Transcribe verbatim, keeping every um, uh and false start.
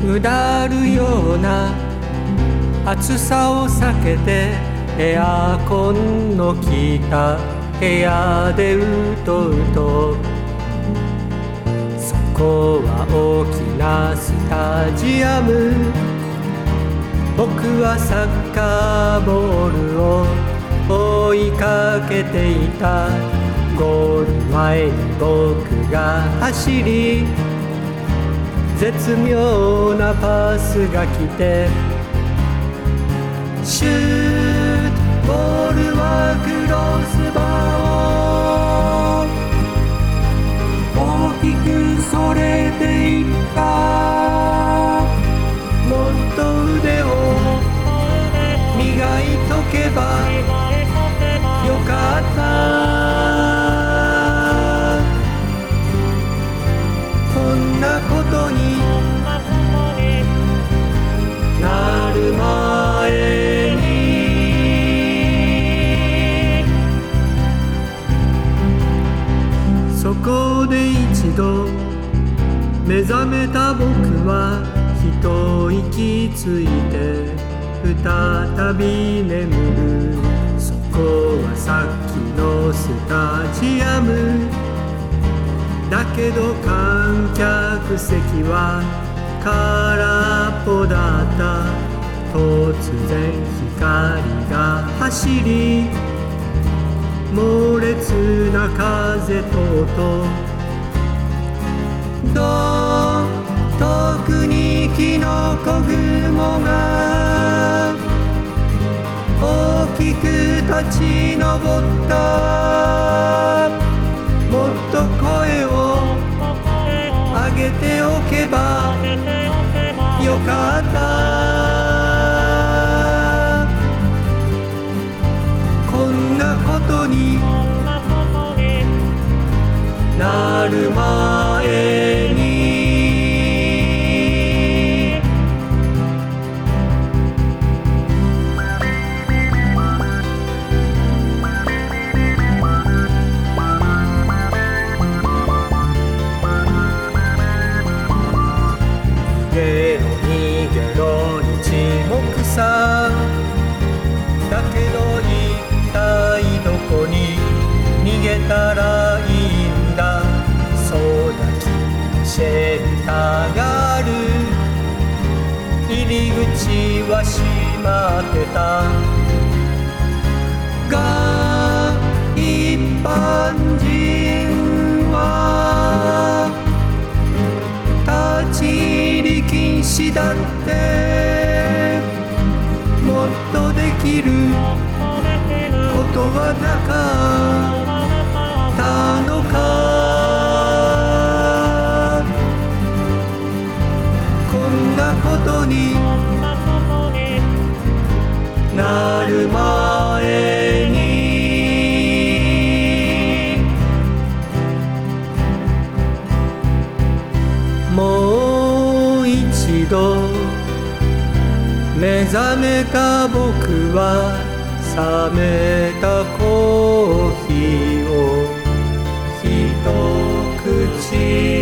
うだるような暑さを避けてエアコンの効いた部屋でうとうと、そこは大きなスタジアム。僕はサッカーボールを追いかけていた。ゴール前に僕が走り、絶妙なパスが来て、シュート、ボールはクロスバーを大きくそれていった。もっと腕を磨いとけばよかった。こんなことになる前に、そこで一度目覚めた僕は一息ついて再び眠る。そこはさっきのスタジアムだけど、観客席は空っぽだった。突然光が走り、猛烈な風と音、ど遠くにキノコ雲が大きく立ち上った。もっと声を上げておけばよかった。こんなことになる前に、だけど一体どこに逃げたらいいんだ。そうだ、きっとシェルターがある。入り口は閉まってたが、一般人は立ち入り禁止だって。もっとできることはなかったのか。こんなことになる前に、もう一度目覚めた僕は冷めたコーヒーを一口